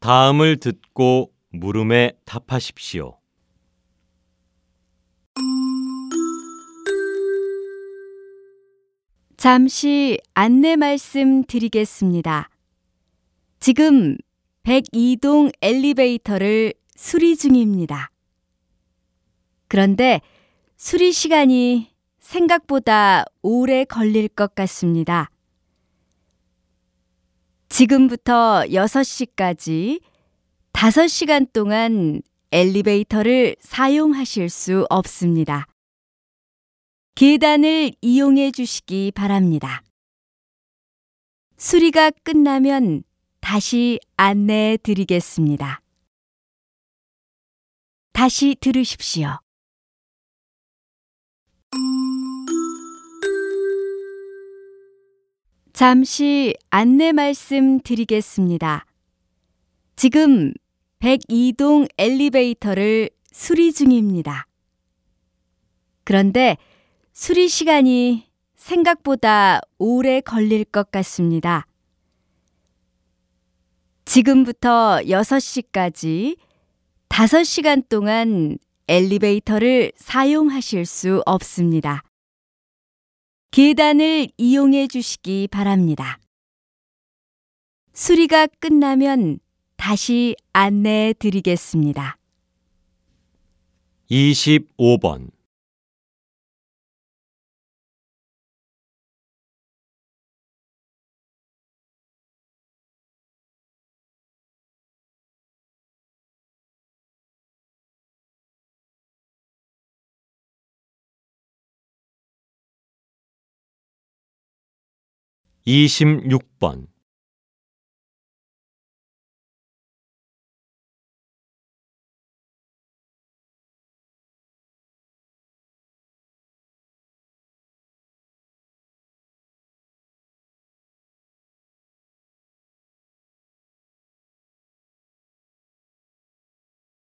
다음을 듣고 물음에 답하십시오. 잠시 안내 말씀 드리겠습니다. 지금 102동 엘리베이터를 수리 중입니다. 그런데 수리 시간이 생각보다 오래 걸릴 것 같습니다. 지금부터 6시까지 5시간 동안 엘리베이터를 사용하실 수 없습니다. 계단을 이용해 주시기 바랍니다. 수리가 끝나면 다시 안내해 드리겠습니다. 다시 들으십시오. 잠시 안내 말씀 드리겠습니다. 지금 102동 엘리베이터를 수리 중입니다. 그런데 수리 시간이 생각보다 오래 걸릴 것 같습니다. 지금부터 6시까지 5시간 동안 엘리베이터를 사용하실 수 없습니다. 계단을 이용해 주시기 바랍니다. 수리가 끝나면 다시 안내해 드리겠습니다. 25번 26번